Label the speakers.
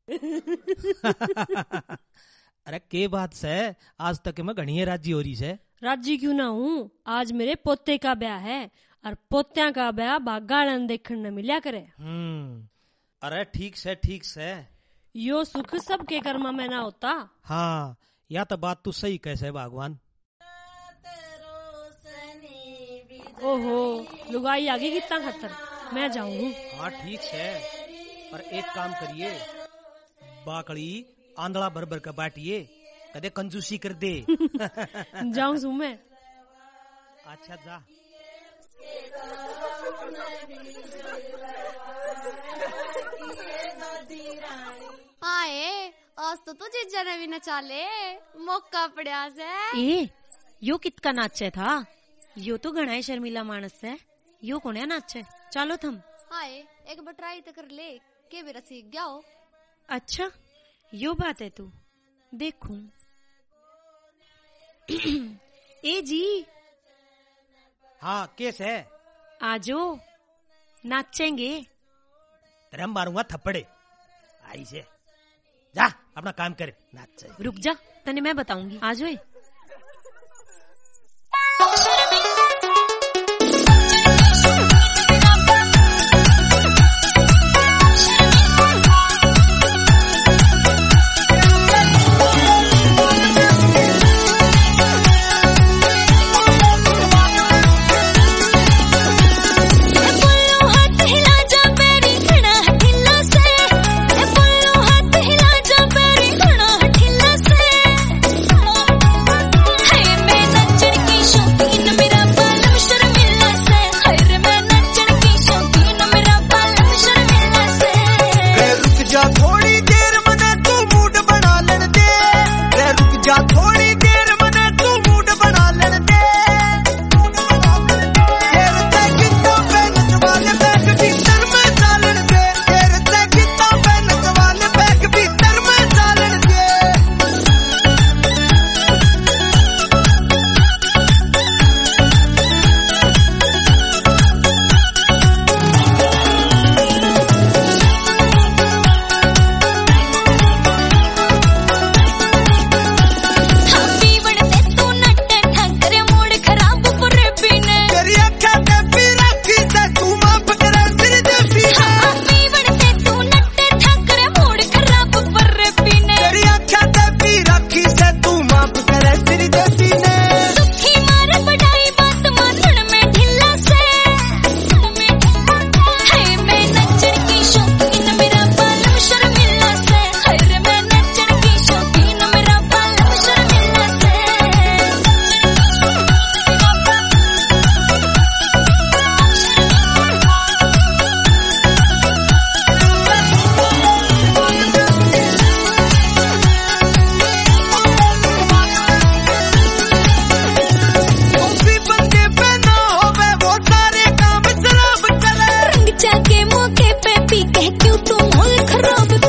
Speaker 1: अरे के बात से आज तक मैं घनी राजी हो रही से।
Speaker 2: राजी क्यों ना हूँ, आज मेरे पोते का ब्याह है और पोत्या का ब्याह बागाड़न देखने न मिला करे।
Speaker 1: अरे ठीक से
Speaker 2: यो सुख सबके कर्म में ना होता।
Speaker 1: हाँ या तो बात तू सही कैसे भगवान।
Speaker 2: ओहो लुगाई आगे कितना खतर, मैं जाऊँ।
Speaker 1: हाँ ठीक है, पर एक काम करिए, बाकड़ी आंधड़ा भर भर का बाटिए, कदे कंजूसी कर दे।
Speaker 2: जाऊँ सु मैं।
Speaker 1: अच्छा जा।
Speaker 3: आए आज तो जीजा ने भी नचा ले, मौका पड़ा से।
Speaker 4: ए यो कितना नाचे था, यो तो घना ही शर्मिला मानस है, यो कोने नाचे। चलो थम
Speaker 3: आए एक बार ट्राई तो कर ले, के मेरा सीख गया हो।
Speaker 4: अच्छा यो बात है, तू देखूं। ए जी।
Speaker 1: हाँ केस है,
Speaker 4: आजो नाचेंगे।
Speaker 1: तेरे मारूंगा थप्पड़े। आई से जा अपना काम करे, नाच।
Speaker 4: रुक जा, तने मैं बताऊंगी, आजो।
Speaker 5: के मौके पे पी के क्यों तुम खराब